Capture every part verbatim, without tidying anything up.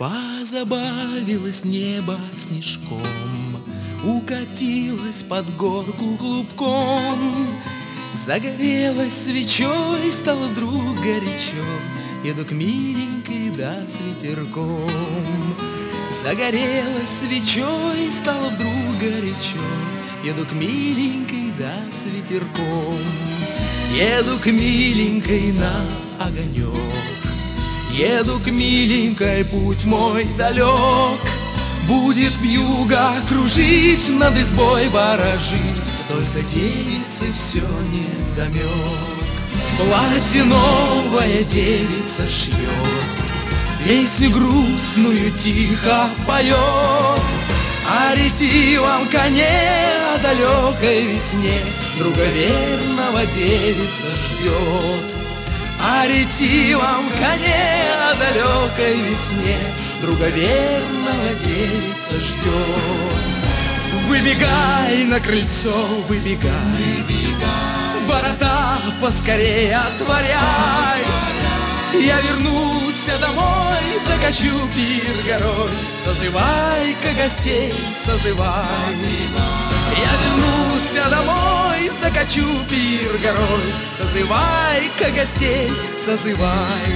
Позабавилось небо снежком, укатилось под горку клубком, загорелась свечой, стало вдруг горячо. Еду к миленькой, да с ветерком. Загорелась свечой, стало вдруг горячо. Еду к миленькой, да с ветерком. Еду к миленькой на огонек. Еду к миленькой, путь мой далек. Будет вьюга кружить, над избой ворожить, только девицы все невдомек. Платье новое девица шьет, песню грустную тихо поет. О ретивом коне, о далекой весне друга верного девица ждет. О ретивом коне, о далекой весне друга верного девица ждет. Выбегай на крыльцо, выбегай, выбегай. Ворота поскорее отворяй. Я вернусь домой, закачу пир горой. Созывай-ка гостей, созывай. Я вернусь домой, закачу пир горой. Созывай-ка гостей, созывай.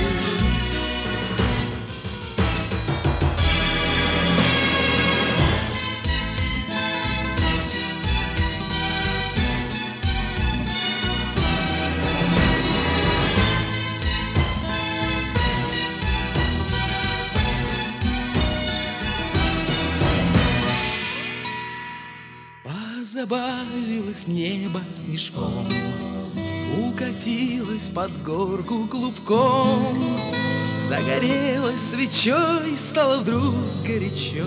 Позабавилось небо снежком, укатилось под горку клубком, загорелась свечой, стало вдруг горячо.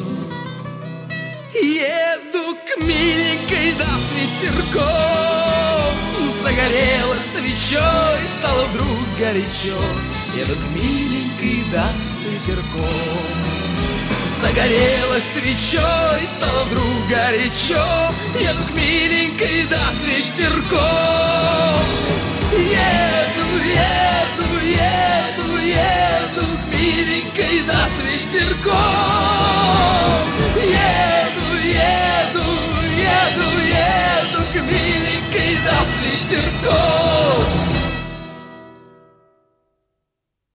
Еду к миленькой, да с ветерком. Загорелась свечой, стало вдруг горячо. Еду к миленькой, да с ветерком. Загорелась свечой, стало вдруг горячо. Еду к миленькой, да с ветерком. Еду, еду, еду, еду к миленькой, да с ветерком. Еду, еду, еду, еду к миленькой, да с ветерком.